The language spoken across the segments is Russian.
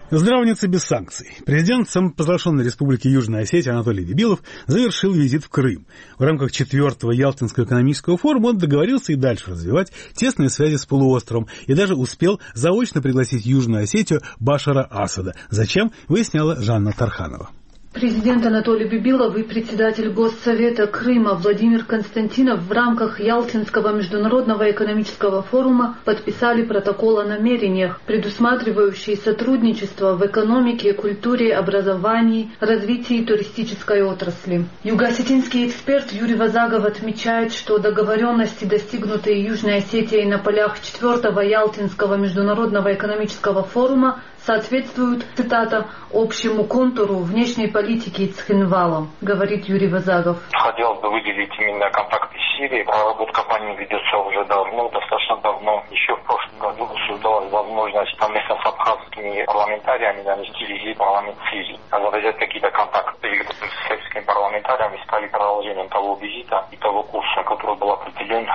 Здравница без санкций. Президент самопровозглашенной Республики Южная Осетия Анатолий Бибилов завершил визит в Крым. В рамках 4-го Ялтинского экономического форума он договорился и дальше развивать тесные связи с полуостровом и даже успел заочно пригласить Южную Осетию Башара Асада. Зачем, выясняла Жанна Тарханова. Президент Анатолий Бибилов и председатель Госсовета Крыма Владимир Константинов в рамках Ялтинского международного экономического форума подписали протокол о намерениях, предусматривающий сотрудничество в экономике, культуре, образовании, развитии туристической отрасли. Юго-осетинский эксперт Юрий Вазагов отмечает, что договоренности, достигнутые Южной Осетией на полях 4-го Ялтинского международного экономического форума, соответствуют, цитата, общему контуру внешней политики Цхинвала, говорит Юрий Вазагов. Хотелось бы выделить именно контакты с Сирией. Проработка по ним ведется уже давно, достаточно давно. Еще в прошлом году создалась возможность совместно с абхазскими парламентариями нанести визит в парламент Сирии. Завязать какие-то контакты с сербскими парламентариями стали продолжением того визита и того курса, который был определен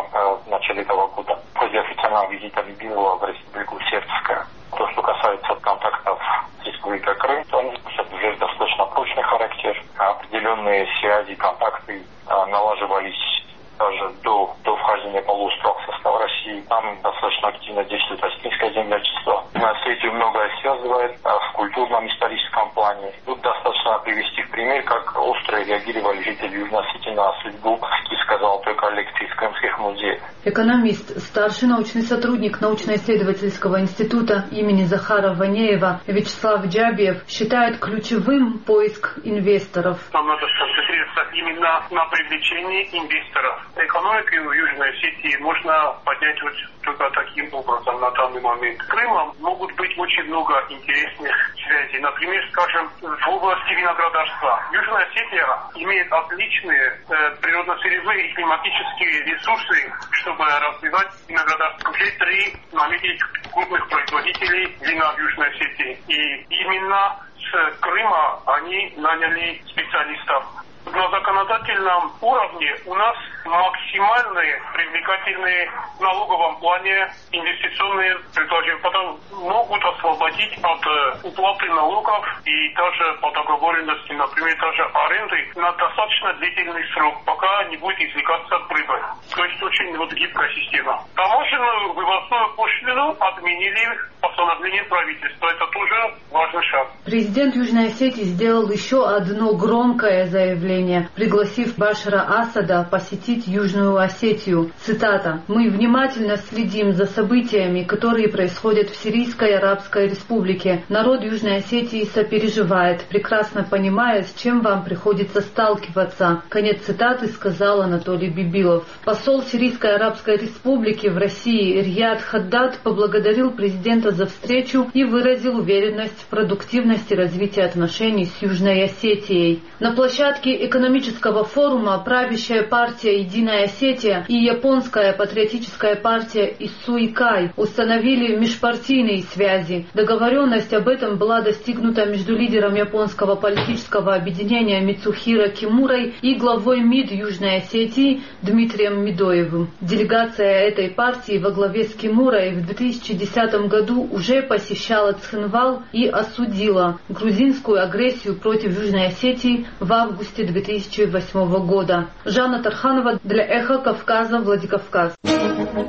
в начале этого года. В ходе официального визита Бибилова в Республику Сербская. То, что касается контактов с Республикой Крым, то они носят уже достаточно прочный характер. Определенные связи, контакты налаживались даже до вхождения полуострова в состав России. Там достаточно активно действует осетинское землячество. На свете многое связывает в культурном историческом плане. Тут достаточно привести в пример, как остро реагировали жители Южной Осетии на судьбу киевской золотой коллекции в крымских музеях. Экономист, старший научный сотрудник научно-исследовательского института имени Захара Ванеева Вячеслав Джабиев считает ключевым поиск инвесторов. Нам надо сконцентрироваться именно на привлечении инвесторов. Экономику в Южной Осетии можно поднять вот только таким образом на данный момент. Крымом могут быть очень много интересных связей. Например, скажем, в области виноградарства. Южная Осетия имеет отличные природно-сырьевые и климатические ресурсы, чтобы развивать виноградарство. Уже 3 наметить крупных производителей вина в Южной Осетии. И именно с Крыма они наняли специалистов. На законодательном уровне у нас максимальные привлекательные в налоговом плане инвестиционные предложения, потом могут освободить от уплаты налогов и даже по договоренности, например, даже аренды на достаточно длительный срок, пока не будет извлекаться прибыль. То есть очень гибкая система. Таможенную вывозную пошлину отменили постановлением правительства. Это тоже важный шаг. Президент Южной Осетии сделал еще одно громкое заявление, пригласив Башара Асада посетить Южную Осетию. Цитата. «Мы внимательно следим за событиями, которые происходят в Сирийской Арабской Республике. Народ Южной Осетии сопереживает, прекрасно понимая, с чем вам приходится сталкиваться». Конец цитаты сказал Анатолий Бибилов. Посол Сирийской Арабской Республики в России Рияд Хаддад поблагодарил президента за встречу и выразил уверенность в продуктивности развития отношений с Южной Осетией. На площадке экономического форума правящая партия «Единая Осетия» и японская патриотическая партия «Иссуикай» установили межпартийные связи. Договоренность об этом была достигнута между лидером японского политического объединения Мицухиро Кимурой и главой МИД Южной Осетии Дмитрием Медоевым. Делегация этой партии во главе с Кимурой в 2010 году уже посещала Цхинвал и осудила грузинскую агрессию против Южной Осетии в августе 2008 года. Жанна Тарханова для Эхо Кавказа, Владикавказ.